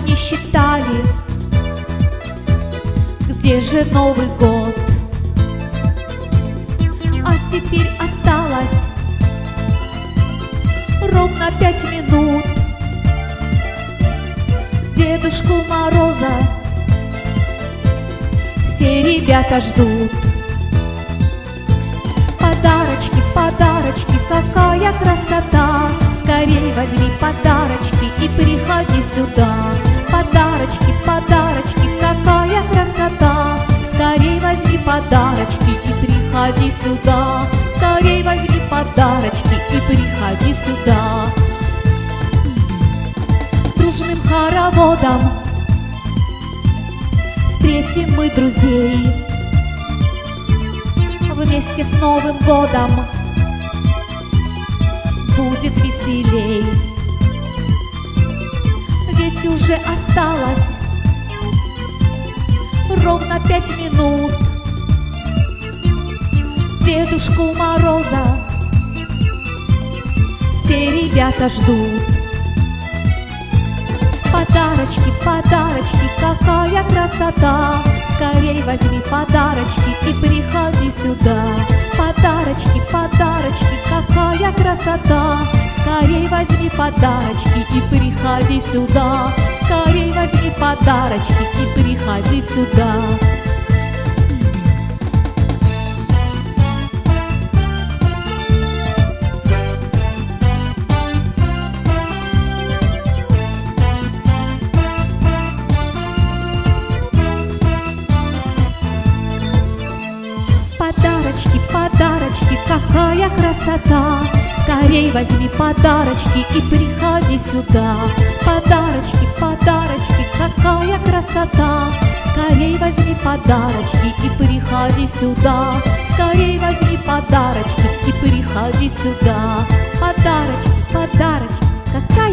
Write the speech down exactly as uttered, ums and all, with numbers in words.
не считали, где же Новый год? А теперь осталось ровно пять минут. Дедушку Мороза все ребята ждут. Подарочки, подарочки, какая красота! Скорей возьми подарочки и приходи сюда. Подарочки, подарочки, какая красота! Скорей возьми подарочки и приходи сюда. Скорей возьми подарочки и приходи сюда. Дружным хороводом встретим мы друзей. Вместе с Новым годом будет веселей. Ведь уже осталось ровно пять минут. Дедушку Мороза все ребята ждут. Подарочки, подарочки, какая красота! Скорей возьми подарочки и приходи сюда. Подарочки, подарочки, какая красота! Скорей возьми подарочки и приходи сюда. Скорей возьми подарочки и приходи сюда. Подарочки, подарочки, какая красота! Скорей возьми подарочки и приходи сюда. Подарочки, подарочки, какая красота! Скорей возьми подарочки и приходи сюда. Скорей возьми подарочки и приходи сюда. Подарочки, подарочки, какая